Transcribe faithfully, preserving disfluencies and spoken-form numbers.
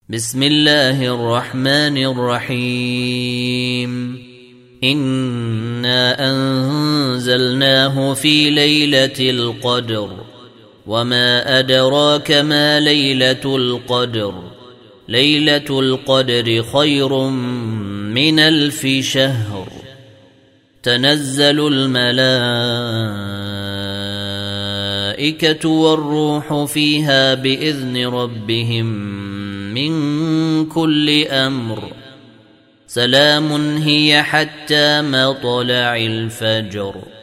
بسم الله الرحمن الرحيم إنا أنزلناه في ليلة القدر وما أدراك ما ليلة القدر ليلة القدر خير من ألف شهر تنزل الملائكة والروح فيها بإذن ربهم من كل أمر سلام هي حتى مطلع الفجر.